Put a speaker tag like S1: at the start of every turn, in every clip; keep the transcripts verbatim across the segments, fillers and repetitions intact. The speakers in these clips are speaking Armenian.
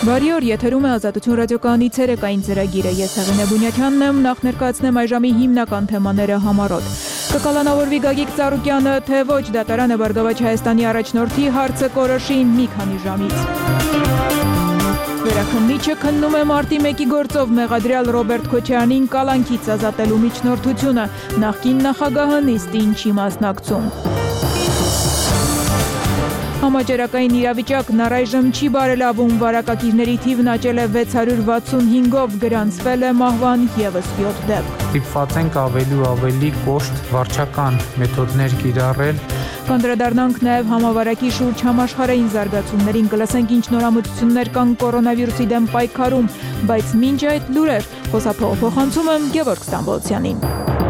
S1: Բարի օր, եթերում է Ազատություն ռադիոկայանի ցերեկային ծրագիրը։ Ես Հեղինե Բունյաթյանն եմ, նախ ներկայացնեմ այժմի հիմնական թեմաները համառոտ։ Կկալանավորվի Գագիկ Ծառուկյանը, թե ոչ դատարանը Բարգավաճ Հայաստանի առաջնորդի հարցը կորոշի մի քանի ժամից։ Վերաքննիչը քննում է մարտի մեկի գործով մեղադրյալ Ռոբերտ Քոչարյանին կալանքից ազատելու միջնորդությունը, նախկին նախագահը նիստին չի մասնակցում։ Համաճարակային իրավիճակն առայժմ չի բարելավում, վարակակիրների թիվն աճել է վեց հարյուր վաթսունհինգով, գրանցվել է մահվան ևս յոթ դեպք։
S2: Ստիպված ենք ավելի ու ավելի կոշտ վարչական մեթոդներ կիրառել։
S1: Կանդրադառնանք նաև համավարակի շուրջ համաշխարհային զարգացումներին, կլսենք ինչ նորամուծություններ կան կորոնավիրուսի դեմ պայքարում, բայց մինչ այդ լուրեր, խոսափողը փոխանցում եմ Գևորգ Ստամբոլցյանին։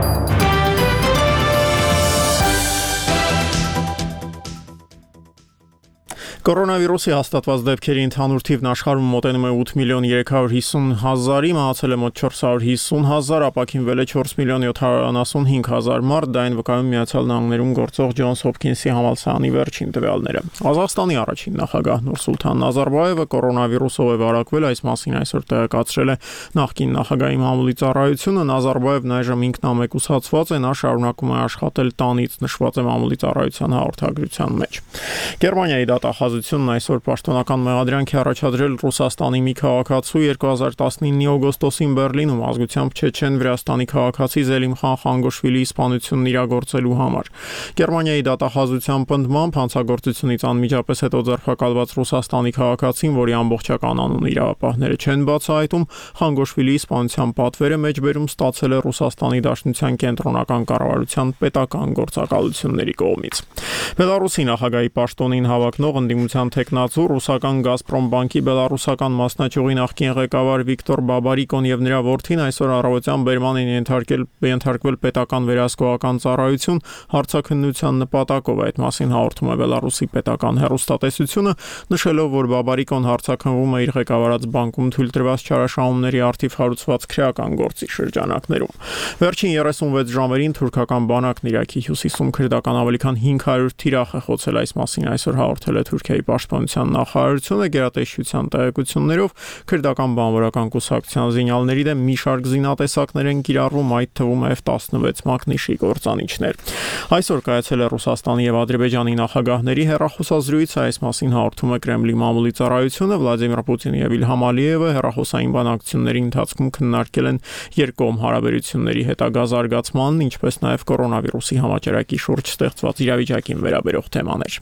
S3: Կորոնավիրուսի հաստատված դեպքերի ընդհանուր թիվն աշխարհում մոտենում է ութ միլիոն երեք հարյուր հիսուն հազարի, մահացել է մոտ չորս հարյուր հիսուն հազար, ապաքինվել է չորս միլիոն յոթ հարյուր անասունհինգ հազար մարդ, դա այն վկայում Միացյալ Նահանգներում գործող Ջոնս Հոփքինսի համալսարանի վերջին տվյալները։ Ղազախստանի առաջին նախագահ Նուրսուլթան Նազարբաևը կորոնավիրուսով է վարակվել, այս մասին այսօր տեղեկացրել է նախկին նախագահի մամուլի ծառայությունը։ Նազարբաևն այժմ ինքնամեկուսացված է, նա շարունակում է աշխատել տանից, նշված է մամուլի ծառայության հաղորդագրության մեջ։ Գերմանիայի դատախազությունն այսօր պաշտոնական մեղադրանք է առաջադրել Ռուսաստանի մի քաղաքացու երկու հազար տասնինի օգոստոսին Բեռլինում ազգությամբ չեչեն Վրաստանի քաղաքացի Զելիմխան Խանգոշվիլիի սպանությունն իրագործելու համար։ Գերմանիայի դատախազության պնդմամբ հանցագործությունից անմիջապես հետո ձերբակալված Ռուսաստանի քաղաքացին, որի ամբողջական անունը իրավապահները չեն բացահայտում, Խանգոշվիլիի սպանության պատվերը մեջբերում ստացել է Ռուսաստանի Դաշնության կենտրոնական կառավարության պետական գործակալությունների կողմից։ Բելարուսի նախագահի պաշտոնին հավակնող ընդդիմության թեկնածու ռուսական Գազպրոմ բանկի բելարուսական մասնաճյուղի նախկին ղեկավար Վիկտոր Բաբարիկոն եւ նրա որդին այսօր առավոտյան բերման են ենթարկել ենթարկվել պետական վերահսկողական ծառայություն հարցաքննության նպատակով։ Այդ մասին հաղորդում է Բելարուսի պետական հեռուստատեսությունը, նշելով, որ Բաբարիկոն հարցաքննվում է իր ղեկավարած բանկում թույլատրված չարաշահումների արդիվ հարուցված քրեական գործի շրջանակներում։ Վերջին երեսունվեց ժամերին թուրքական բանակն Իրաքի հյուսիսում քրդական ավելի քան հինգ հարյուր թիրախ է խոցել, այս մասին այսօր հաղորդել է Թուրքիայի պաշտպանության նախարարությունը գերատեսչության տեղեկություններով քրդական բանվորական կուսակցության զինյալների դեմ մի շարք զինատեսակներ են կիրառվում, այդ թվում F տասնվեց մակնիշի կործանիչներ։ Այսօր կայացել է Ռուսաստանի եւ Ադրբեջանի նախագահների հեռախոսազրույցը, այս մասին հաղորդում է Կրեմլի մամուլի ծառայությունը։ Վլադիմիր Պուտինը եւ Իլհամ Ալիևը հեռախոսային բանակցությունների ընթացքում քննարկել են երկկողմ հարաբերությունների հետագա զարգացմանն, ինչպես նաեւ կորոնավիրուսի համաճարակի շուրջ ստեղծված իրավիճակին վերաբերող թեմաներ։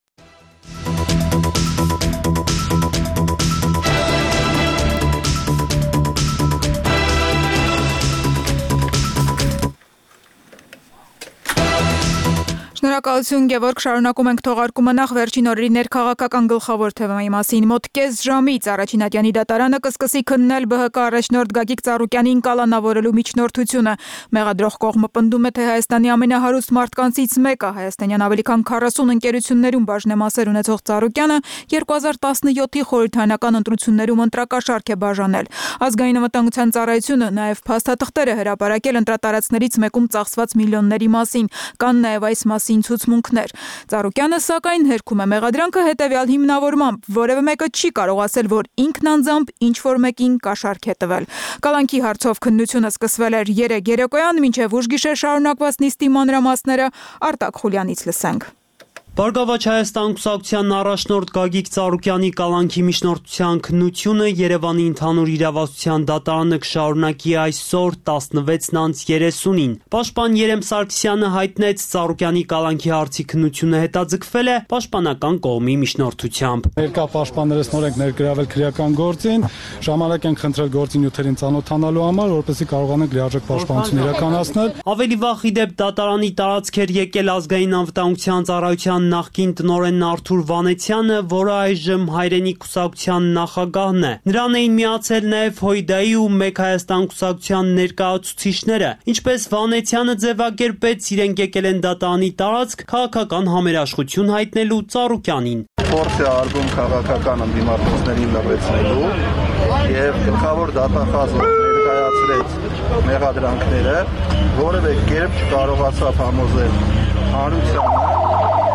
S1: Շնորհակալություն Գևորգ, շարունակում ենք թողարկումը նախ վերջին օրերի ներքաղաքական գլխավոր թեմայի մասին։ Մոտ կես ժամից Առաջինատյանի դատարանը կսկսի քննել ԲՀԿ առաջնորդ Գագիկ Ծառուկյանին կալանավորելու միջնորդությունը։ Մեղադրող կողմը պնդում է, թե Հայաստանի ամենահարուստ մարդկանցից մեկը, հայաստանյան ավելի քան քառասուն ընկերություններում բաժնեմասեր ունեցող Ծառուկյանը երկու հազար տասնյոթի խորհրդարանական ընտրություններում ընտրակաշառք է բաժանել։ Ազգային անվտանգության ծառայությունը նաև փաստաթղթեր է հրապարակել ընտրատարածքներից մեկում ծախսված միլիոնների մասին։ Կան նաև այս մասին ցուցմունքներ։ Ծառուկյանը սակայն հերքում է մեղադրանքը հետևյալ հիմնավորմամբ, որևէ մեկը չի կարող ասել, որ ինքն անձամբ ինչ-որ մեկին կաշառք է տվել։ Կալանքի հարցով քննությունը սկսվել էր երեկ երեկոյան, մինչև ուշ գիշեր շարունակված նիստի մանրամասները Արտակ Խուլյանից լսենք։
S4: Բարգավաճ Հայաստան կուսակցության առաջնորդ Գագիկ Ծառուկյանի կալանքի միջնորդության քննությունը Երևանի ընդհանուր իրավասության դատարանը կշարունակի այսօր տասնվեցն անց երեսունին։ Պաշտպան Երեմ Սարգսյանը հայտնեց Ծառուկյանի կալանքի հարցի քննությունը հետաձգվել է պաշտպանական կողմի միջնորդությամբ։
S5: Ներկա պաշտպաններս նոր ենք ներգրավել քրեական գործին, ժամանակ ենք խնդրել գործի նյութերին ծանոթանալու համար, որպեսզի կարողանանք լիարժեք պաշտպանություն իրականացնել։
S4: Ավելի վաղ ի դեպ դատարանի տարածք էր եկել ազգային անվտանգության ծառայության նախկին տնօրեն Արթուր Վանեցյանը, որը այժմ հայրենի կուսակցության նախագահն է։ Նրան էին միացել նաև Հույդայի ու Մեկ Հայաստան կուսակցության ներկայացուցիչները։ Ինչպես Վանեցյանը ձևակերպեց, իրենք եկել են դատարանի տարածք քաղաքական համերաշխություն հայտնելու Ծառուկյանին։
S6: Փորձ է արվում քաղաքական ընդդիմադիրներին լրացնելու եւ գլխավոր դատախազը ներկայացրեց մեղադրանքները, որևէ կերպ չկարողացավ համոզել հանրությանը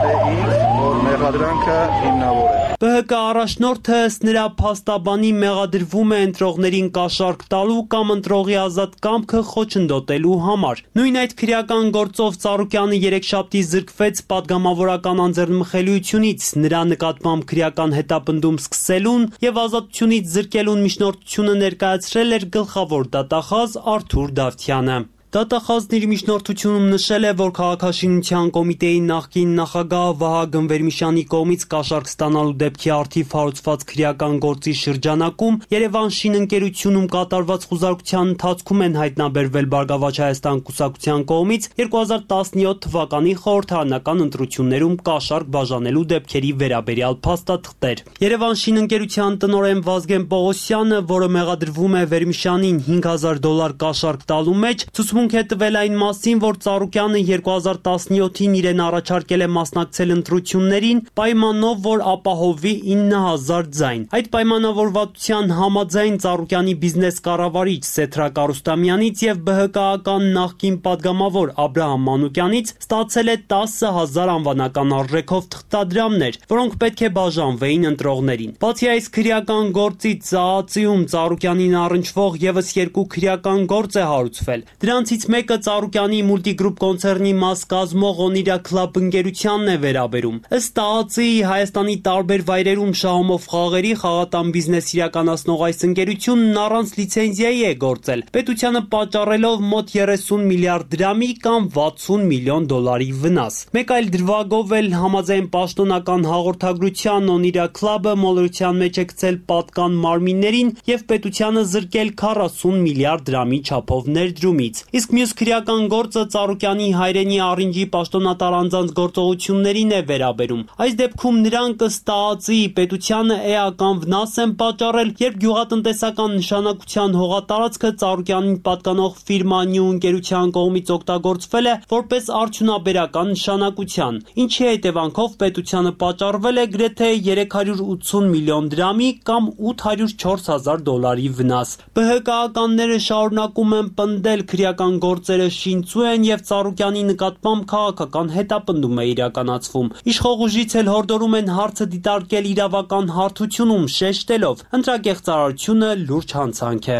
S6: թե ինձ, որ մեղադրանքը հիմնավոր է։
S4: Բ Հ Կ առաջնորդը ըստ նրա փաստաբանի մեղադրվում է ընտրողներին կաշառք տալու կամ ընտրողի ազատ կամքը խոչընդոտելու համար։ Նույն այդ քրեական գործով Ծառուկյանը երեքշաբթի զրկվեց պատգամավորական անձեռնմխելիությունից, նրա նկատմամբ քրեական հետապնդում սկսելուն եւ ազատությունից զրկելուն միջնորդությունը ներկայացրել էր գլխավոր դատախազ Արթուր Դավթյանը։ Դատախազն իր միջնորդությունում նշել է, որ քաղաքաշինության կոմիտեի նախկին նախագահ Վահագն Վերմիշյանի կողմից կաշառք ստանալու դեպքի առթիվ հարուցված քրեական գործի շրջանակում Երևան շինընկերությունում կատարված խուզարկության ընթացքում են հայտնաբերվել Բարգավաճ Հայաստան կուսակցության կողմից երկու հազար տասնյոթ թվականի խորհրդարանական ընտրություններում կաշառք բաժանելու դեպքերի վերաբերյալ փաստաթղթեր։ Երևան շինընկերության տնօրեն Վազգեն Պողոսյանը, որը մեղադրվում է Վերմիշյանին հինգ հազար դոլար կաշառք տալու մեջ, ցուցմունք է տվել այն մասին, որ Ծառուկյանը երկու հազար տասնյոթին իրեն առաջարկել է մասնակցել ընտրություններին, պայմանով, որ ապահովի ինը հազար ձայն։ Այդ պայմանավորվածության համաձայն Ծառուկյանի բիզնես կառավարիչ Սեթրակ Արուստամյանից եւ Բ Հ Կ-ական նախկին падգամավոր Աբրահամ Մանուկյանից ստացել է տասը հազար անվանական արժեքով թղթադրամներ, որոնք պետք է բաժանվեին ընտրողներին։ Բացի այս քրեական գործից ԱԱԾ-ում Ծառուկյանին առնչվող եւս երկու քրեական գործ է հարուցվել։ Դրանցից մեկը Ծառուկյանի Multigroup կոնցեռնի մաս կազմող Onira Club ընկերությանն է վերաբերում։ Ըստ ԱԱԾ-ի Հայաստանի տարբեր վայրերում շահումով խաղերի խաղատան բիզնես իրականացնող այս ընկերությունն առանց լիցենզիայի է գործել, պետությանը պատճառելով մոտ երեսուն միլիարդ դրամի կամ վաթսուն միլիոն դոլարի վնաս։ Մեկ այլ դրվագով էլ համաձայն պաշտոնական հաղորդագրության Onira Club-ը մոլորության մեջ է գցել պատկան մարմիններին եւ պետությանը զրկել քառասուն միլիարդ դրամի չափով ներդրումից։ Իսկ մյուս քրեական գործը Ծառուկյանի հայրենի Արինջի պաշտոնատար անձանց գործողություններին է վերաբերում։ Այս դեպքում նրանք ըստ ԱԱԾ-ի պետությանը էական վնաս են պատճառել, երբ գյուղատնտեսական նշանակության հողատարածքը Ծառուկյանին պատկանող ֆիրմա Նյու ընկերության կողմից օգտագործվել է որպես արդյունաբերական նշանակության, ինչի հետևանքով պետությանը պատճառվել է գրեթե երեք հարյուր ութսուն միլիոն դրամի կամ ութ հարյուր չորս հազար դոլարի վնաս։ Բ Հ Կ-ականները շարունակում են պնդել քրեական գործերը շինծու են եւ Ծառուկյանի նկատմամբ քաղաքական հետապնդում է իրականացվում։ Իշխող ուժից էլ հորդորում են հարցը դիտարկել իրավական հարթությունում, շեշտելով՝ ընտրակեղծարարությունը լուրջ հանցանք է։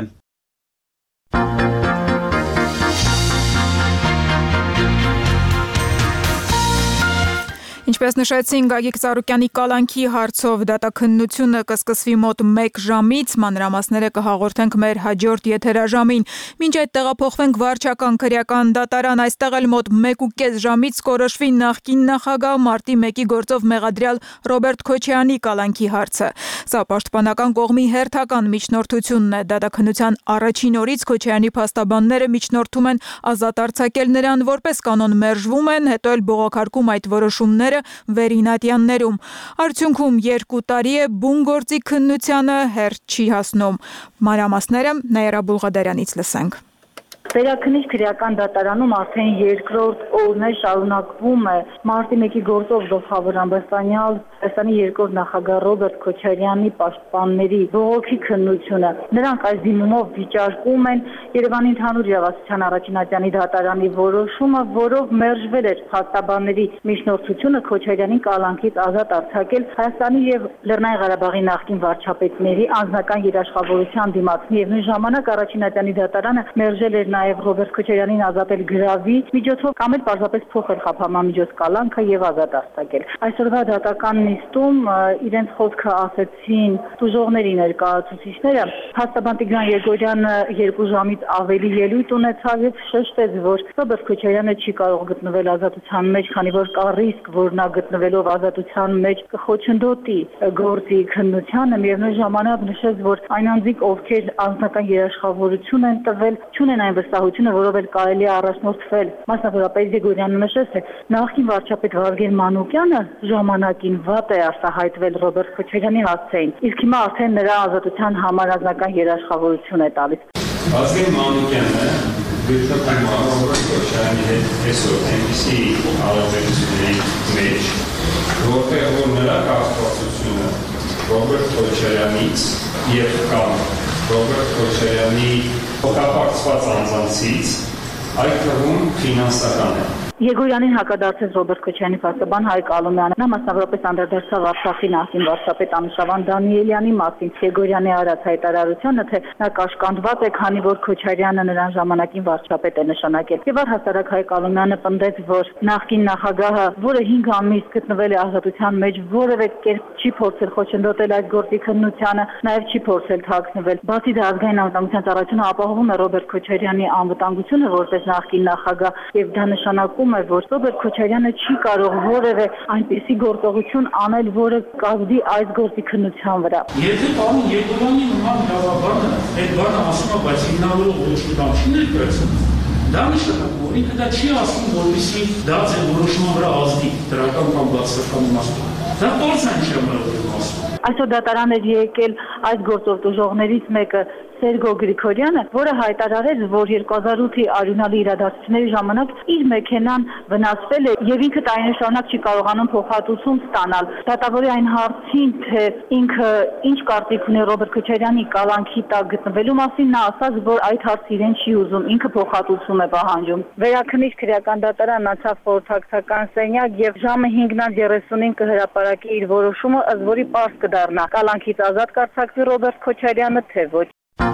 S1: Ինչպես նշեցին, Գագիկ Ծառուկյանի կալանքի հարցով դատաքննությունը կսկսվի մոտ մեկ ժամից, մանրամասները կհաղորդենք մեր հաջորդ եթերաժամին։ Մինչ այդ տեղափոխվենք վարչական քրեական դատարան, այստեղ էլ մոտ մեկ ու կես ժամից կորոշվի նախկին նախագահ մարտի մեկի գործով մեղադրյալ Ռոբերտ Քոչարյանի կալանքի հարցը։ Սա պաշտպանական կողմի հերթական միջնորդությունն է։ Դատաքննության առաջին օրից Քոչարյանի փաստաբանները միջնորդում են ազատ արձակել նրան, որպես կանոն մերժվում են, հետո էլ բողոքարկում այդ որոշումները վերինատյաններում։ Արդյունքում երկու տարի է բուն գործի քննությանը հերթ չի հասնում։ Մանրամասները Նաիրա Բուլղադարյանից լսենք։
S7: Վերաքննիչ քրեական դատարանում արդեն երկրորդ օրն է շարունակվում է մարտի մեկի գործով գլխավոր ամբաստանյալ Հայաստանի երկրորդ նախագահ Ռոբերտ Քոչարյանի պաշտպանների բողոքի քննությունը։ Նրանք այս դիմումով վիճարկում են Երևանի ընդհանուր իրավասության առաջինատյանի դատարանի որոշումը, որով մերժվել էր փաստաբանների միջնորդությունը Քոչարյանին կալանքից ազատ արձակել Հայաստանի եւ Լեռնային Ղարաբաղի նախկին վարչապետների անձնական երաշխավորության դիմաց։ Միևնույն ժամանակ առաջինատյանի դատարանը մերժել էր նաև Ռոբերտ Քոչարյանին ազատել գրավի միջոցով կամ էլ պարզապես փոխել խափանամիջոց կալանքը եւ ազատ արձակել։ Այսօրվա դատական նիստում իրենց խոսքը ասեցին տուժողների ներկայացուցիչները։ Փաստաբան Տիգրան Երգորյանը երկու ժամից ավելի ելույթ ունեցավ եւ շեշտեց, որ Ռոբերտ Քոչարյանը չի կարող գտնվել ազատության մեջ, քանի որ կա ռիսկ, որ նա գտնվելով ազատության մեջ կխոչընդոտի գործի քննությանը։ Միևնույն ժամանակ նշեց, որ այն անձիկ, ովքեր անձնական երաշխավորություն են տվել, չունեն այն վստահությունը, որով էլ կարելի է առաջնորդվել։ Մասնավորապես Երգորյանը նշեց, թե նախկին վարչապետ Վազգեն Մանուկյանը ժամանակին վատ է արտահայտվել Ռոբերտ Քոչարյանի հասցեին, իսկ հիմա արդեն նրա ազատության համար անձնական երաշխավորություն է տալիս։
S8: Վազգեն Մանուկյանը գտնվում է Ռոբերտ Քոչարյանի հետ այսօր այնպիսի հարաբերությունների մեջ, որտեղ որ նրա կազմակերպությունը Ռոբերտ Քոչարյանից եւ կամ Ռոբերտ Քոչարյանի օգտագործված անձանցից այդ թվում ֆինանսական է։
S7: Եգորյանին հակադարձեց Ռոբերտ Քոչարյանի փաստաբան Հայկ Ալումյանը։ Նա մասնավորապես անդրադարձավ Արցախի նախկին վարչապետ Անուշավան Դանիելյանի մասին Եգորյանի արած հայտարարությանը, թե նա կաշկանդված է, քանի որ Քոչարյանը նրան ժամանակին վարչապետ է նշանակել։ Եվ առհասարակ Հայկ Ալումյանը պնդեց, որ նախկին նախագահը, որը հինգ ամիս գտնվել է ազատության մեջ, որևէ կերպ չի փորձել խոչընդոտել այդ գործի քննությանը, նաև չի փորձել թաքցնել։ Բացի դա, ազգային անվտանգության ծառայությունը ապահովում է Ռոբերտ Քոչարյանի անվտանգությունը որպես նախկին նախագահ, եւ դա նշանակում է, որ Ռոբերտ Քոչարյանը չի կարող որևէ այնպիսի գործողություն անել, որը կազդի այս գործի քննության վրա։
S9: Եթե պարոն Եգորյանի նման գաղափարը այդ բանը ասում է, բայց հիմնավորող ոչ մի բան չի ներկայացնում, դա նշանակում է, ինքը դա չի ասում, որպեսզի դա ձեր որոշման վրա ազդի դրական կամ բացասական իմաստով։ Դա տորսան չի ասում։
S7: Այսօր դատարան էր եկել այս գործով տուժողներից մեկը Սերգո Գրիգորյանը, որը հայտարարեց, որ երկու հազար ութի արյունալի իրադարձությունների ժամանակ իր մեքենան վնասվել է եւ ինքը տարիներ շարունակ չի կարողանում փոխհատուցում ստանալ։ Դատավորի այն հարցին, թե ինքը ինչ կարծիք ունի Ռոբերտ Քոչարյանի կալանքի տակ գտնվելու մասին, նա ասաց, որ այդ հարցը իրեն չի ուզում, ինքը փոխհատուցում է պահանջում։ Վերաքննիչ քրեական դատարանն անցավ խորհրդակցական սենյակ եւ ժամը հինգ երեսունին կհրապարակի իր որոշումը, ըստ որի պարզ կդառնա կալանքից ազատ կարձակվի Ռոբերտ Քոչարյանը, թե ոչ։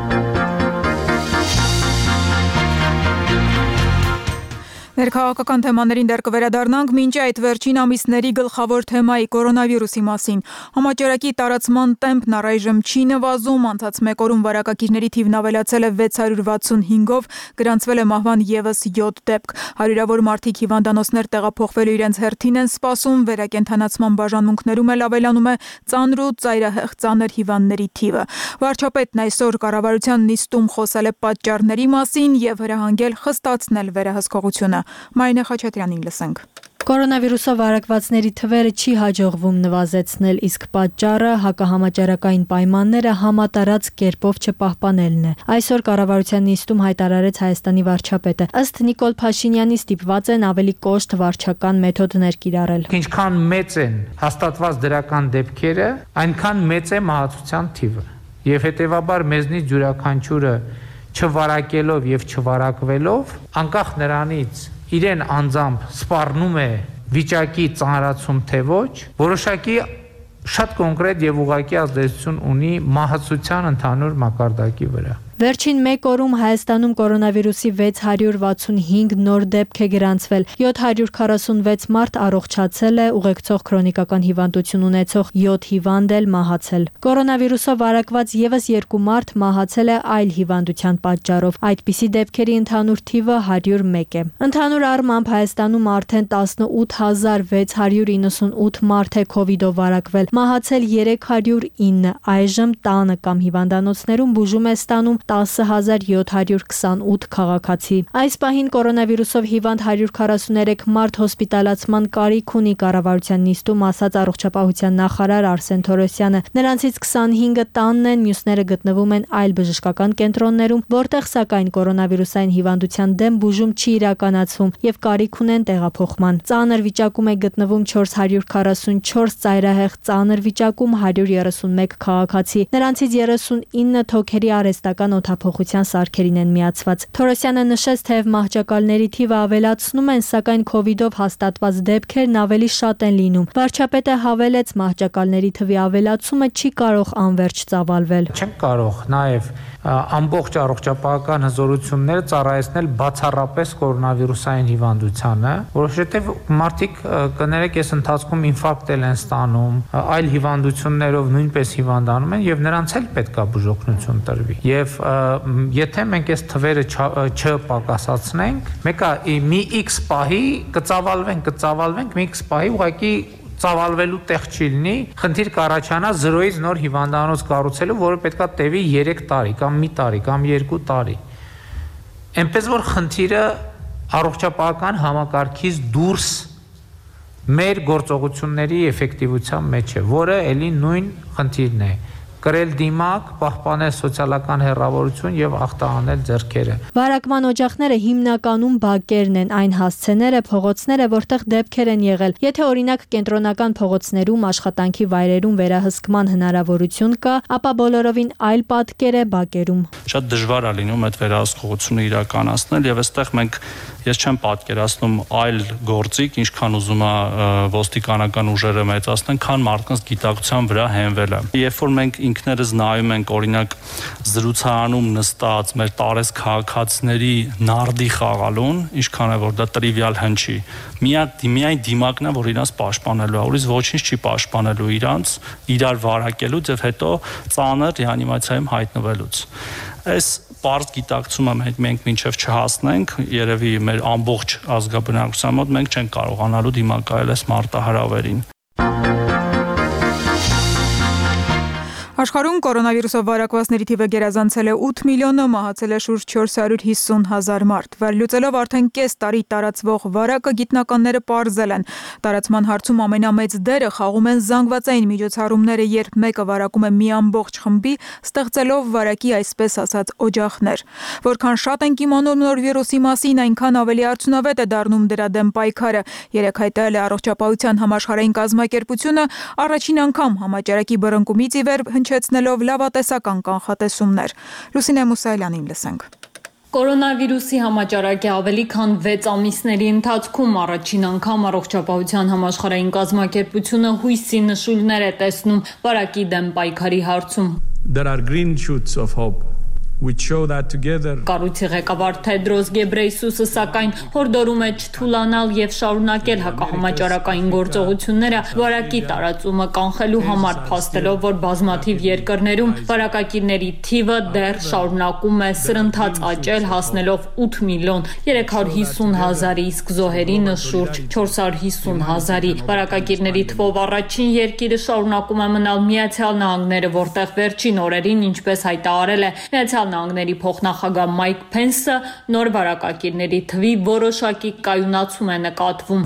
S1: Ներքաղաքական թեմաներին դեռ կվերադառնանք, մինչ այդ վերջին ամիսների գլխավոր թեմայի կորոնավիրուսի մասին։ Համաճարակի տարածման տեմպն առայժմ չի նվազում, անցած մեկ օրում վարակագիրների թիվն ավելացել է վեց հարյուր վաթսունհինգով, գրանցվել է մահվան եւս յոթ դեպք։ Հարյուրավոր մարդիկ հիվանդանոցներ տեղափոխվելու իրենց հերթին են սպասում, վերակենդանացման բաժանմունքներում էլ ավելանում է ծանր ու ծայրահեղ ծանր հիվանդների թիվը։ Վարչապետն այսօր կառավարության նիստում խոսել է պատճառների մասին եւ հրահանգել խստացնել վերահսկողությունը։ Մարինե Խաչատրյանին լսենք։
S10: Կորոնավիրուսով վարակվածների թվերը չի հաջողվում նվազեցնել, իսկ պատճառը հակահամաճարակային պայմանները համատարած կերպով չպահպանելն է։ Այսօր կառավարության նիստում հայտարարեց Հայաստանի վարչապետը։ Ըստ Նիկոլ Փաշինյանի ստիպված են ավելի կոշտ վարչական մեթոդներ կիրառել։
S2: Ինչքան մեծ են հաստատված դրական դեպքերը, այնքան մեծ է մահացության թիվը։ Եվ հետևաբար մեզնից յուրաքանչյուրը չվարակելով եւ չվարակվելով, անկախ նրանից իրեն անձամբ սպառնում է վիճակի ծանրացում թե ոչ, որոշակի շատ կոնկրետ եւ ուղղակի ազդեցություն ունի մահացության ընդհանուր մակարդակի վրա։
S10: Վերջին մեկ օրում Հայաստանում կորոնավիրուսի վեց հարյուր վաթսունհինգ նոր դեպք է գրանցվել, յոթ հարյուր քառասունվեց մարդ առողջացել է, ուղեկցող քրոնիկական հիվանդություն ունեցող յոթ հիվանդ էլ մահացել։ Կորոնավիրուսով վարակված եւս երկու մարդ մահացել է այլ հիվանդության պատճառով։ Այդպիսի դեպքերի ընդհանուր թիվը հարյուր մեկ է։ Ընդհանուր առմամբ Հայաստանում արդեն տասնութ հազար վեց հարյուր իննսունութ մարդ է քովիդով վարակվել, մահացել երեք հարյուր ինը, այժմ տանը կամ հիվանդանոցներում բուժում է ստանում տասը հազար յոթ հարյուր քսանութ քաղաքացի։ Այս պահին կորոնավիրուսով հիվանդ հարյուր քառասուներեք մարդ հոսպիտալացման կարիք ունի, կառավարության նիստում ասաց առողջապահության նախարար Արսեն Թորոսյանը։ Նրանցից քսանհինգը տանն են, մյուսները գտնվում են այլ բժշկական կենտրոններում, որտեղ սակայն կորոնավիրուսային հիվանդության դեմ բուժում չի իրականացվում եւ կարիք ունեն տեղափոխման։ Ծանր վիճակում է գտնվում չորս հարյուր քառասունչորս, ծայրահեղ ծանր վիճակում հարյուր երեսունմեկ քաղաքացի։ Նրանցից երեսունինը թոքերի արհեստական օդափոխության սարքերին են միացված։ Թորոսյանը նշեց, թե մահճակալների թիվը ավելացնում են, սակայն քովիդով հաստատված դեպքերն ավելի շատ են լինում։ Վարչապետը հավելեց, մահճակալների թվի ավելացումը չի կարող անվերջ ծավալվել։
S2: Չեմ կարող նաև ամբողջ առողջապահական հզորությունները ծառայեցնել բացառապես կորոնավիրուսային հիվանդությանը, որովհետև մարդիկ կներեք այս ընթացքում ինֆարկտ են ստանում, այլ հիվանդություններով նույնպես հիվանդանում են եւ նրանց էլ պետք է բուժօգնություն տրվի։ Եվ եթե մենք այս թվերը չպակասացնենք, մեկը մի X պահի կծավալվենք, կծավալվենք, մի X պահի ուղղակի ծավալվելու տեղ չի լինի, խնդիր կառաջանա զրոյից նոր հիվանդանոց կառուցելու, որը պետքա տևի երեք տարի կամ մի տարի կամ երկու տարի։ Էնպես որ խնդիրը առողջապահական համակարգից դուրս մեր գործողությունների էֆեկտիվության մեջ է, որը էլի նույն խնդիրն է։ Կրել դիմակ, պահպանել սոցիալական հեռավորություն եւ ախտահանել ձեռքերը։
S10: Վարակման օջախները հիմնականում բակերն են, այն հասցեները, փողոցները, որտեղ դեպքեր են եղել։ Եթե օրինակ կենտրոնական փողոցներում, աշխատանքի վայրերում վերահսկման հնարավորություն կա, ապա բոլորովին այլ պատկեր է բակերում։
S11: Շատ դժվար է լինում այդ վերահսկողությունը իրականացնել եւ այստեղ մենք Ես չեմ պատկերացնում այլ գործիք, ինչքան ուզում է ոստիկանական ուժերը մեծացնեն, քան մարդկանց գիտակցության վրա հենվելը։ Երբ որ մենք ինքներս նայում ենք, օրինակ, զրուցարանում նստած մեր տարես քաղաքացիների նարդի խաղալուն, ինչքան է որ դա տրիվիալ հնչի։ Միայն դիմակն է, որ իրանց պաշտպանելու է, ուրիշ ոչինչ չի պաշտպանելու իրանց, իրար վարակելուց եւ հետո ծանր ռեանիմացիայում հայտնվելուց։ Այս պարզ գիտակցումը մենք մինչև չհասնենք, երևի մեր ամբողջ ազգաբնակության մոտ մենք չենք կարողանալու դիմակայել այս մարտահրավերին։
S1: Աշխարհում կորոնավիրուսով վարակվածների թիվը գերազանցել է ութ միլիոնը, մահացել է շուրջ չորս հարյուր հիսուն հազար մարդ։ Վերլուծելով արդեն կես տարի տարածվող վարակը, գիտնականները պարզել են. տարածման հարցում ամենամեծ դերը խաղում են զանգվածային միջոցառումները, երբ մեկը վարակում է մի ամբողջ խմբի, ստեղծելով վարակի այսպես ասած օջախներ։ Որքան շատ ենք իմանում նոր վիրուսի մասին, այնքան ավելի արդյունավետ է դառնում դրա դեմ պայքարը։ Երեկ հայտարարել է Առողջապահության համաշխարհային կազմակերպությունը առաջին անգամ համաճարակի բռնկումից ի վեր հնչեցնելով լավատեսական կանխատեսումներ։ Լուսինե Մուսայելյանին լսենք։
S12: Կորոնավիրուսի համաճարակի ավելի քան վեց ամիսների ընթացքում առաջին անգամ Առողջապահության համաշխարհային կազմակերպությունը հույսի նշույլներ է տեսնում վարակի դեմ պայքարի հարցում։
S13: There are green shoots of hope. which show that together
S12: Կառույցի ղեկավար Թեդրոս Գեբրեյսուսը սակայն հորդորում է չթուլանալ եւ շարունակել հակահամաճարակային գործողությունները վարակի տարածումը կանխելու համար, փաստելով, որ բազմաթիվ երկրներում վարակակիրների թիվը դեռ շարունակում է սրընթաց աճել, հասնելով ութ միլիոն երեք հարյուր հիսուն հազարի, իսկ զոհերինը շուրջ չորս հարյուր հիսուն հազարի։ Վարակակիրների թվով առաջին երկիրը շարունակում է մնալ Միացյալ Նահանգները, որտեղ վերջին օրերին, ինչպես հայտարարել է Միացյալ Նահանգների փոխնախագահ Մայք Փենսը, նոր վարակակիրների թվի որոշակի կայունացում է նկատվում։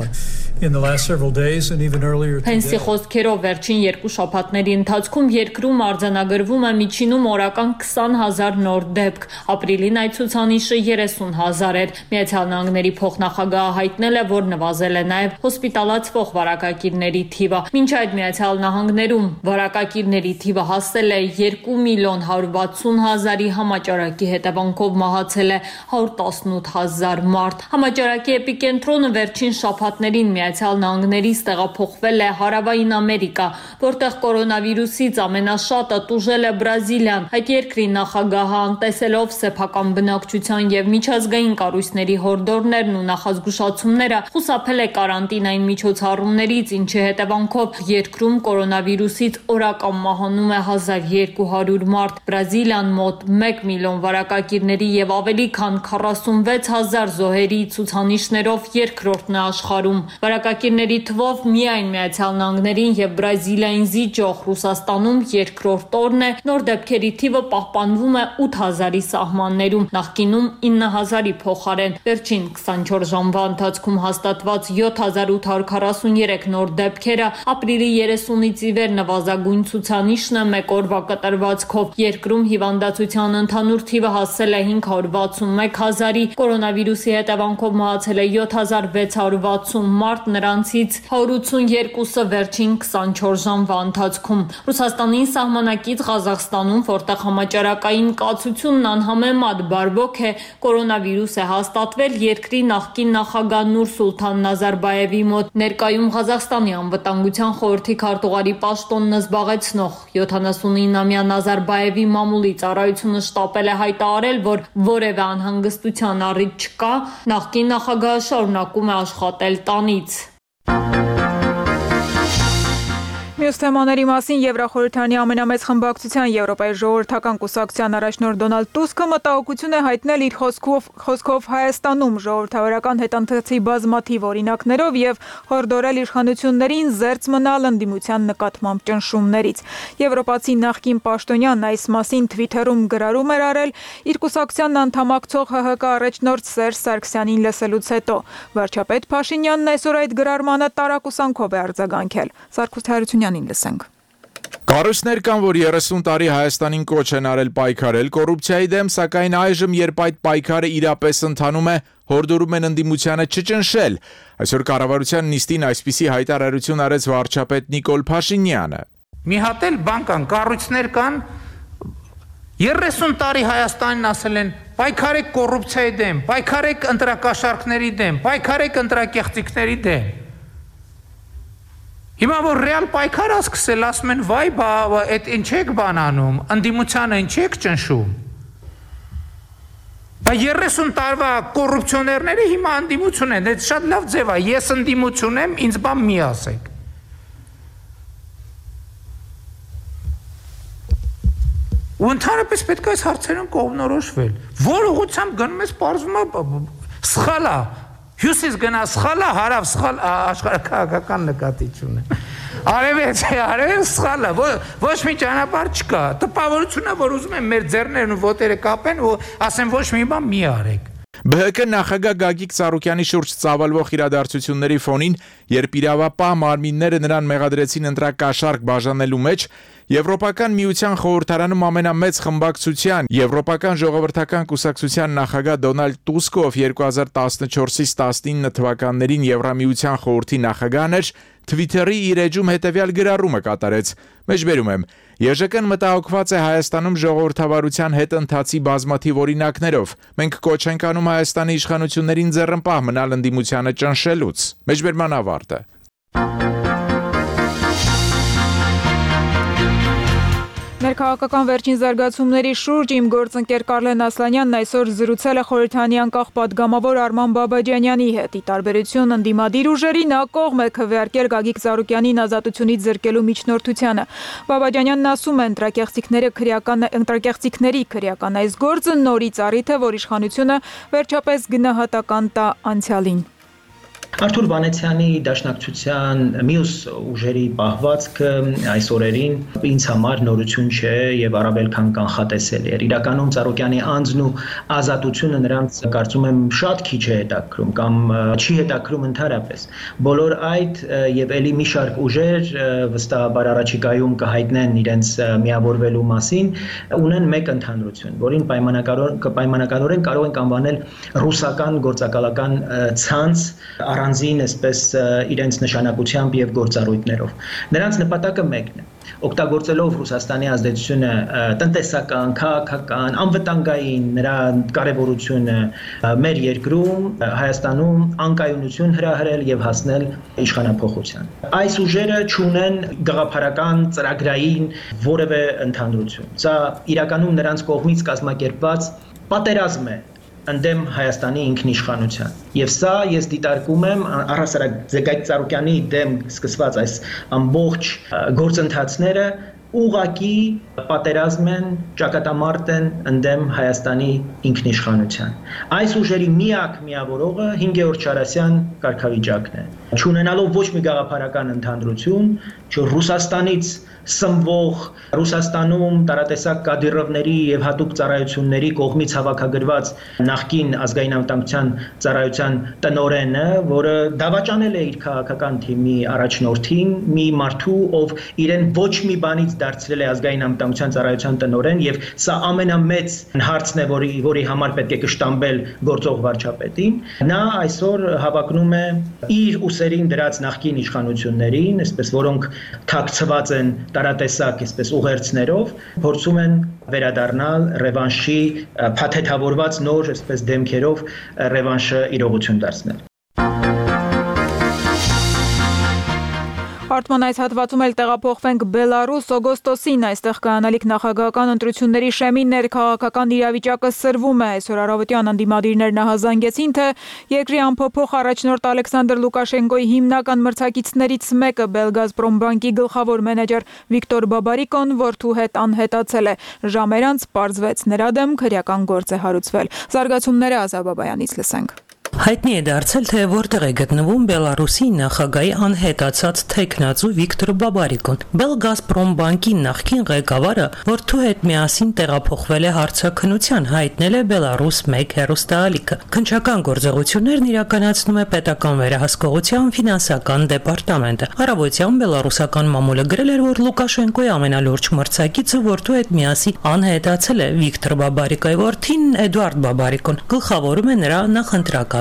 S12: Փենսի խոսքերով վերջին երկու շաբաթների ընթացքում երկրում արձանագրվում է միջինում օրական քսան հազար նոր դեպք, ապրիլին այդ ցուցանիշը երեսուն հազար էր։ Միացյալ Նահանգների փոխնախագահը հայտնել է, որ նվազել է նաև հոսպիտալացվող վարակակիրների թիվը։ Մինչ այդ Միացյալ Նահանգներում վարակակիրների թիվը հասել է երկու միլիոն հարյուր վաթսուն հազարի, համաճարակի հետևանքով մահացել է հարյուր տասնութ հազար մարդ։ Համաճարակի էպիկենտրոնը վերջին շաբաթներին Միացյալ Նահանգներից տեղափոխվել է Հարավային Ամերիկա, որտեղ կորոնավիրուսից ամենաշատը տուժել է Բրազիլիան։ Այդ երկրի նախագահը, անտեսելով սեփական բնակչության եւ միջազգային կառույցների հորդորներն ու նախազգուշացումները, խուսափել է կարանտինային միջոցառումներից, ինչի հետևանքով երկրում կորոնավիրուսից օրական մահանում է հազար երկու հարյուր մարդ։ Բրազիլիան մոտ մեկ միլիոն վարակակիրների եւ ավելի քան քառասունվեց հազար զոհերի ցուցանիշներով երկրորդն է աշխարհում։ Վարակակիրների թվով միայն Միացյալ Նահանգներին եւ Բրազիլիային զիջող Ռուսաստանում երկրորդ օրն է, նոր դեպքերի թիվը պահպանվում է ութ հազարի սահմաններում, նախկինում ինը հազարի փոխարեն։ Վերջին քսանչորս ժամվա ընթացքում հաստատված յոթ հազար ութ հարյուր քառասուներեք նոր դեպքերը ապրիլի երեսունից ի վեր նվազագույն ցուցանիշն է մեկ օրվա կտրվածքով։ Երկրում հիվանդացության ընդհանուր թիվը հասել է հինգ հարյուր վաթսունմեկ հազարի, կորոնավիրուսի հետևանքով մահացել է յոթ հազար վեց հարյուր վաթսուն մարդ, նրանցից հարյուր ութսուներկուսը վերջին քսանչորս ժամվա ընթացքում։ Ռուսաստանի սահմանակից Ղազախստանում, որտեղ համաճարակային կացությունն անհամեմատ բարվոք է, կորոնավիրուս է հաստատվել երկրի նախկին նախագահ Նուրսուլթան Նազարբաևի մոտ։ Ներկայում Ղազախստանի անվտանգության խորհրդի քարտուղարի պաշտոնն զբաղեցնող յոթանասունինամյա Նազարբաևի մամուլի ծառայությունը շտապել է հայտարարել, որ որևէ անհանգստության առիթ չկա, նախկին նախագահը շարունակում է աշխատել տանից։
S1: Մյուս թեմաների մասին Եվրախորհրդանի ամենամեծ խմբակցության Եվրոպայի ժողովրդական կուսակցության առաջնորդ Դոնալդ Տուսկը մտահոգություն է հայտնել իր խոսքով, խոսքով Հայաստանում ժողովրդավարական հետընթացի բազմաթիվ օրինակներով եւ հորդորել իշխանություններին զերծ մնալ ընդդիմության նկատմամբ ճնշումներից։ Եվրոպացի նախկին պաշտոնյանն այս մասին Twitter-ում գրառում էր արել իր կուսակցությանն անդամակցող ՀՀԿ առաջնորդ Սերժ Սարգսյանին լսելուց հետո։ Վարչապետ Փաշինյանն այսօր այդ գրառմանը տարակուսանքով է արձագանքել։ Սարգիս Հարությունյանին լսենք։
S14: Կառույցներ կան, որ երեսուն տարի Հայաստանին կոչ են արել պայքարել կոռուպցիայի դեմ, սակայն այժմ, երբ այդ պայքարը իրապես ընթանում է, հորդորում են ընդդիմությանը չճնշել։ Այսօր կառավարության նիստին այսպիսի հայտարարություն արեց վարչապետ Նիկոլ Փաշինյանը։
S2: Մի հատ էլ բան կան, կառույցներ կան, երեսուն տարի Հայաստանին ասել են պայքարեք կոռուպցիայի դեմ, պայքարեք ընտրակաշառքների դեմ, պայքարեք ընտրակեղծիքների դեմ։ Հիմա որ ռեալ պայքար ասկսել, ասում են վայ, բա այդ ինչ եք բանանում, ընդդիմությանը ինչ եք ճնշում։ Բա երեսուն տարվա կոռուպցիոներները հիմա ընդդիմություն են, այդ շատ լավ ձև է, ես ընդդիմություն եմ, ինձ բան մի ասեք։ Ու ընդհանրապես պետք է այս հարցերում կողմնորոշվել։ Որ ուղղությամբ գնում ես, պարզվում է սխալ է։ Հյուսիս գնա սխալ է, հարավ սխալ աշխարհաքաղաքական նկատի չունեմ։ Արևից, արևից սխալ է, ոչ մի ճանապարհ չկա։ Տպավորությունն է, որ ուզում են մեր ձեռներն ու ոտերը կապեն ու ասեն ոչ մի բան մի արեք։
S14: Բ Հ Կ նախագահ Գագիկ Ծառուկյանի շուրջ ծավալվող իրադարձությունների ֆոնին, երբ իրավապահ մարմինները նրան մեղադրեցին ընտրակաշառք բաժանելու մեջ, Եվրոպական միության խորհրդարանում ամենամեծ խմբակցության Եվրոպական ժողովրդական կուսակցության նախագահ Դոնալդ Տուսկը, ով երկու հազար տասնչորսից տասնինը թվականներին Եվրամիության խորհրդի նախագահն էր, Twitter-ի իր էջում հետևյալ գրառումը կատարեց. Մեջբերում եմ. Ե Ժ Կ-ն մտահոգված է Հայաստանում ժողովրդավարության հետ ընթացի բազմաթիվ օրինակներով։ Մենք կոչ ենք անում Հայաստանի իշխանություններին ձեռնպահ մնալ ընդդիմությանը ճնշելուց։ Մեջբերման ավարտը։
S1: Ներքաղաքական վերջին զարգացումների շուրջ իմ գործընկեր Կարլեն Ասլանյանն այսօր զրուցել է խորհրդանի անկախ պատգամավոր Արման Բաբաջանյանի հետ։ Ի տարբերություն ընդդիմադիր ուժերի, նա կողմ է քվեարկել Գագիկ Ծառուկյանին ազատությունից զրկելու միջնորդությանը։ Բաբաջանյանն ասում է, ընտրակեղծիքները քրեական ընտրակեղծիքների քրեական այս գործը նորից առիթ է, որ իշխանությունը վերջապես գնահատական տա անցյալին։
S15: Արթուր Վանեցյանի դաշնակցության մյուս ուժերի պահվածքը այս օրերին ինձ համար նորություն չէ եւ առավել քան կանխատեսելի էր։ Իրականում Ծառուկյանի անձն ու ազատությունը նրանց կարծում եմ շատ քիչ է հետաքրում կամ չի հետաքրում ընդհանրապես։ Բոլոր այդ եւ ելի մի շարք ուժեր վստահաբար առաջիկայում կհայտնեն իրենց միավորվելու մասին, ունեն մեկ ընդհանրություն, որին պայմանականորեն կարող ենք անվանել ռուսական գործակալական ցանց առանձին այսպես իրենց նշանակությամբ եւ գործառույթներով։ Նրանց նպատակը մեկն է՝ օգտագործելով Ռուսաստանի ազդեցությունը տնտեսական, քաղաքական, անվտանգային նրա կարևորությունը մեր երկրում, Հայաստանում անկայունություն հրահրել եւ հասնել իշխանափոխության։ Այս ուժերը չունեն գաղափարական ծրագրային որևէ ընդհանրություն։ Սա իրականում նրանց կողմից կազմակերպված պատերազմ է ընդդեմ Հայաստանի ինքնիշխանության։ Եվ սա ես դիտարկում եմ առհասարակ Գագիկ Ծառուկյանի դեմ սկսված այս ամբողջ գործընթացները ուղղակի պատերազմ են, ճակատամարտ են ընդդեմ Հայաստանի ինքնիշխանության։ Այս ուժերի միակ միավորողը հինգերորդ Չարասյան կարգավիճակն է։ Չունենալով ոչ մի գաղափարական ընդհանրություն, Ռուսաստանից սնվող Ռուսաստանում տարատեսակ Կադիրովների եւ հատուկ ծառայությունների կողմից հավաքագրված նախկին ազգային անվտանգության ծառայության տնօրենը, որը դավաճանել է իր քաղաքական թիմի առաջնորդին, մի մարդու, ով իրեն ոչ մի բանից դարձրել է ազգային անվտանգության ծառայության տնօրեն, եւ սա ամենամեծ հարցն է, որի որի համար պետք է կշտամբել գործող վարչապետին։ Նա այսօր հավակնում է իր ուսերին դրած նախկին իշխանություններին, այսպես որոնք թաքցված են տարատեսակ այսպես ուղերձներով, փորձում են վերադառնալ ռևանշի փաթեթավորված նոր այսպես դեմքերով ռևանշը իրողություն դարձնել։
S1: Արտման այս հատվածում էլ տեղափոխվենք Բելարուս, օգոստոսին այստեղ կայանալիք նախագահական ընտրությունների շեմի ներքաղաքական իրավիճակը սրվում է։ Այսօր առավոտյան ընդդիմադիրներն ահազանգեցին, թե երկրի անփոփոխ առաջնորդ Ալեքսանդր Լուկաշենկոյի հիմնական մրցակիցներից մեկը Belgazprom-բանկի գլխավոր մենեջեր Վիկտոր Բաբարիկոն որդու հետ անհետացել է։ Ժամեր անց պարզվեց նրա դեմ քրեական գործ է հարուցվել։ Զարգացումները Ազա Բաբայանից լսենք։
S16: Հայտնի է դարձել, թե որտեղ է գտնվում Բելարուսի նախագահի անհետացած թեկնածու Վիկտոր Բաբարիկոն։ Belgazprom-բանկի նախկին ղեկավարը որդու հետ միասին տեղափոխվել է հարցաքննության, հայտնել է Բելարուս մեկ հեռուստաալիքը։ Քննչական գործողություններն իրականացնում է պետական վերահսկողության ֆինանսական դեպարտամենտը։ Առավոտյան բելարուսական մամուլը գրել էր, որ Լուկաշենկոյի ամենալուրջ մրցակիցը որդու հետ միասին անհետացել է։ Վիկտոր Բաբարիկոյի որդին Էդուարդ Բաբարիկոն գլխավորում է նրա նախընտրական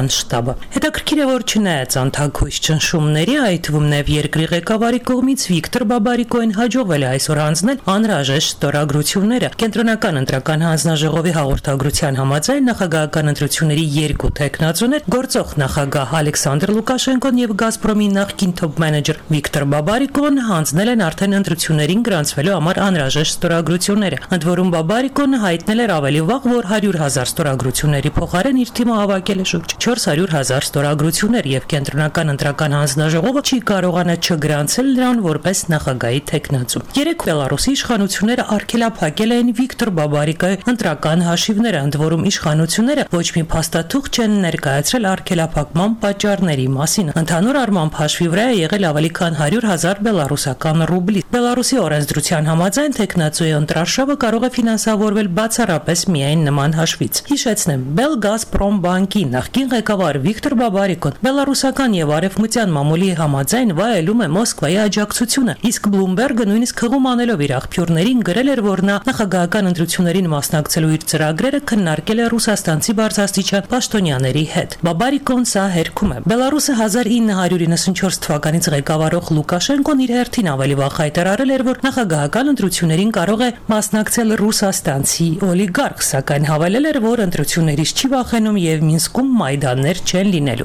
S16: պետական շտաբը։ Հետաքրքիր է, որ չնայած անթագույց ճնշումների, այդ թվում նաև երկրի ղեկավարի կողմից Վիկտոր Բաբարիկոին հաջողվել է այսօր հանձնել անհրաժեշտ ստորագրությունները։ Կենտրոնական ընտրական հանձնաժողովի հաղորդագրության համաձայն նախագահական ընտրությունների երկու տեխնացուներ, գործող նախագահ Ալեքսանդր Լուկաշենկոն եւ Գազպրոմի նախկին թոփ մենեջեր Վիկտոր Բաբարիկոն հանձնել են արդեն ընտրություններին գրանցվելու համար անհրաժեշտ ստորագրությունները։ Ընդ որում Բաբարիկոն հայտնել էր ավելի վաղ, որ հարյուր հազար ստորագրությունների փոխարեն իր թիմը հավաքել է շուրջ չորս հարյուր հազար ստորագրություններ եւ կենտրոնական ընտրական հանձնաժողովը չի կարողանա չգրանցել նրան որպես նախագահի տեխնացու։ Երեք Բելարուսի իշխանությունները արգելափակել են Վիկտոր Բաբարիկոյի ընտրական հաշիվները, ընդ որում իշխանությունները ոչ մի փաստաթուղթ չեն ներկայացրել արգելափակման պատճառների մասին։ Ընդհանուր առմամբ հաշվի վրա է եղել ավելի քան հարյուր հազար բելարուսական ռուբլի։ Բելարուսի օրենսդրության համաձայն տեխնացուի ընտրարշավը կարող է ֆինանսավորվել բացառապես միայն նման հաշվից։ Հիշեցնեմ, Belgazprom բանկի նախկին ղեկավար Վիկտոր Բաբարիկոն բելարուսական եւ արևմտյան մամուլի համաձայն վայելում է Մոսկվայի աջակցությունը, իսկ Bloomberg-ը նույնիսկ հղում անելով իր աղբյուրներին գրել էր, որ նա նախագահական ընտրություններին մասնակցելու իր ծրագրերը քննարկել է ռուսաստանցի բարձրաստիճան պաշտոնյաների հետ։ Բաբարիկոն սա հերքում է։ Բելարուսը հազար ինը հարյուր իննսունչորս թվականից ղեկավարող Լուկաշենկոն իր հերթին ավելի վաղ հայտարարել էր, որ նախագահական ընտրություններին կարող է մասնակցել ռուսաստանցի օլիգարխ, սակայն հավելել էր, որ ընտրություններից չի վախենում եւ Մինսկում մայդաններ չեն լինելու։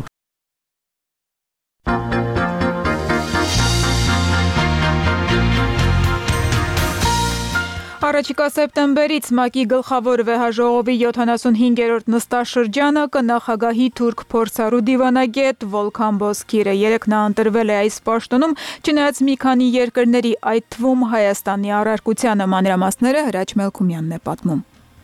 S1: Առաջիկա սեպտեմբերից ՄԱԿ-ի գլխավոր վեհաժողովի յոթանասունհինգերորդ նստաշրջանը կնախագահի թուրք փորձառու դիվանագետ Վոլքան Բոսքիրը։ Երեկ նա ընտրվել է այս պաշտոնում, չնայած մի քանի երկրների, այդ թվում Հայաստանի առարկությանը։ Մանրամասները Հրաչ Մելքումյանն է պատմում։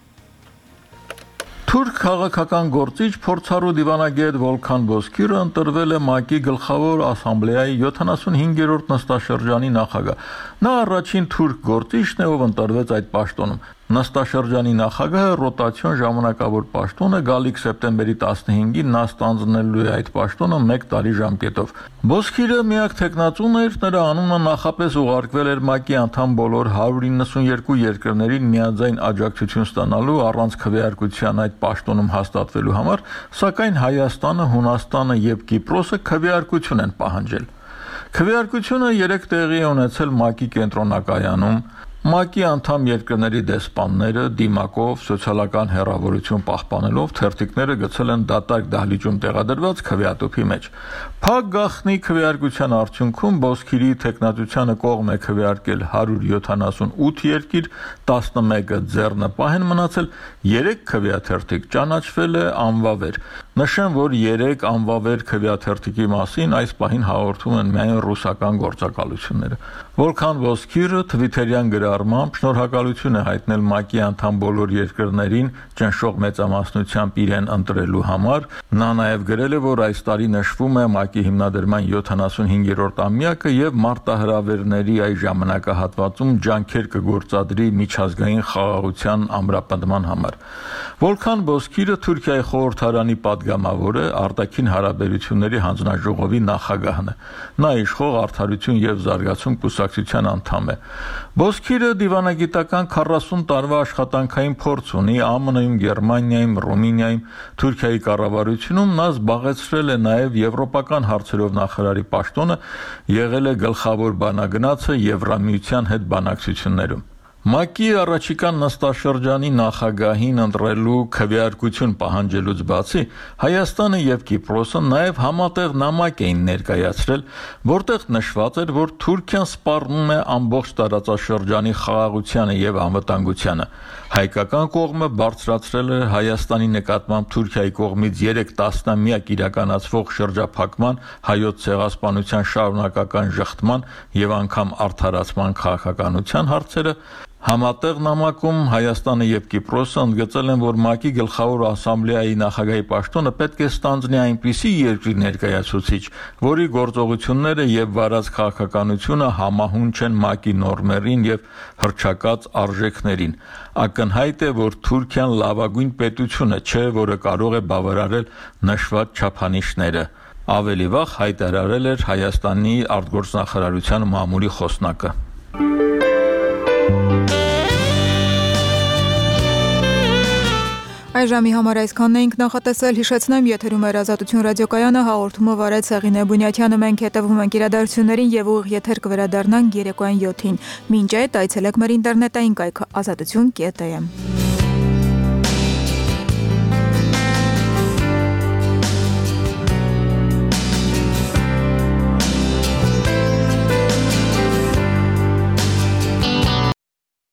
S17: Թուրք քաղաքական գործիչ փորձառու դիվանագետ Վոլքան Բոսքիրը ընտրվել է ՄԱԿ-ի գլխավոր ասամբլեայի յոթանասունհինգերորդ նստաշրջանի նախագահ։ Նա առաջին թուրք գործիչն է, ով ընտրվեց այդ պաշտոնում։ Նստաշրջանի նախագահը ռոտացիոն ժամանակավոր պաշտոն է, գալիք սեպտեմբերի տասնհինգին նա ստանձնելու է այդ պաշտոնը մեկ տարի ժամկետով։ Բոսքիրը միակ տեխնացուն էր, նրա անունը նախապես ուղարկվել էր ՄԱԿ-ի անդամ բոլոր հարյուր իննսունյերկու երկրներին միաձայն աջակցություն ստանալու առանց քվեարկության այդ պաշտոնում հաստատվելու համար, սակայն Հայաստանը, Հունաստանը եւ Կիպրոսը քվեարկություն են պահանջել։ Քվեարկությունը երեք տեղի է ունեցել ՄԱԿ-ի կենտրոնակայանում։ ՄԱԿ-ի անդամ երկրների դեսպանները դիմակով սոցիալական հեռավորություն պահպանելով թերթիկները գցել են դատարկ դահլիճում տեղադրված քվեատուփի մեջ։ Փակ գաղտնի քվեարկության արդյունքում Բոսքիրի տեխնատությանը կողմ է քվեարկել հարյուր յոթանասունութ երկիր, տասնմեկը ձեռնպահ են մնացել, երեք քվեաթերթիկ ճանաչվել է անվավեր։ Նշեմ, որ երեք անվավեր քվեաթերթիկի մասին այս պահին հաղորդում են միայն ռուսական գործակալությունները։ Վոլքան Բոսքիրը Twitter-յան գրառմամբ շնորհակալություն է հայտնել ՄԱԿ-ի անդամ բոլոր երկրներին ճնշող մեծամասնությամբ իրեն ընտրելու համար։ Նա նաև գրել է, որ այս տարի նշվում է ՄԱԿ-ի հիմնադրման յոթանասունհինգերորդ ամյակը եւ մարտահրավերների այս ժամանակահատվածում ջանքեր կգործադրի միջազգային խաղաղության ամրապնդման համար։ Վոլքան Բոսքիրը Թուրքիայի խորհրդարանի պատգամավոր է, արտաքին հարաբերությունների հանձնաժողովի նախագահն է։ Նա իշխող Արդարություն եւ զարգացում կուսակցության անդամ է։ Բոսքիրը դիվանագիտական քառասուն տարվա աշխատանքային փորձ ունի Է Մը Ն-ում, Գերմանիայում, Ռումինիայում, Թուրքիայի կառավարությունում նա զբաղեցրել է նաև եվրոպական հարցերով նախարարի պաշտոնը, եղել է գլխավոր բանագնացը Եվրամիության հետ բանակցություններում։ ՄԱԿ-ի առաջիկա նստաշրջանի նախագահին ընտրելու քվեարկություն պահանջելուց բացի Հայաստանը եւ Կիպրոսը նաեւ համատեղ նամակ էին ներկայացրել, որտեղ նշված էր, որ Թուրքիան սպառնում է ամբողջ տարածաշրջանի խաղաղությանը եւ անվտանգությանը։ Հայկական կողմը բարձրացրել է Հայաստանի նկատմամբ Թուրքիայի կողմից երեք տասնամյակ իրականացվող շրջափակման, հայոց ցեղասպանության շարունակական ժխտման եւ անգամ արդարացման քաղաքականության հարցերը։ Համատեղ նամակում Հայաստանը եւ Կիպրոսը ընդգծել են, որ ՄԱԿ-ի գլխավոր ասամբլեայի նախագահի պաշտոնը պետք է ստանձնի այնպիսի երկրի ներկայացուցիչ, որի գործողությունները եւ վարած քաղաքականությունը համահունչ են ՄԱԿ-ի նորմերին եւ հռչակած արժեքներին։ Ակնհայտ է, որ Թուրքիան լավագույն պետությունը չէ, որը կարող է բավարարել նշված չափանիշները։ Ավելի վաղ հայտարարել էր Հայաստանի արտգործնախարարության մամուլի խոսնակը։
S1: Այժմի համար այսքանն էինք նախատեսել, հիշեցնեմ, եթերում էր Ազատություն ռադիոկայանը, հաղորդումը վարեց Սեղինե Բունյաթյանը, մենք հետևում ենք իրադարձություններին եւ ուղիղ եթեր կվերադառնանք երեկոյան յոթին։ Մինչ այդ այցելեք մեր ինտերնետային կայքը ազատություն կետ է։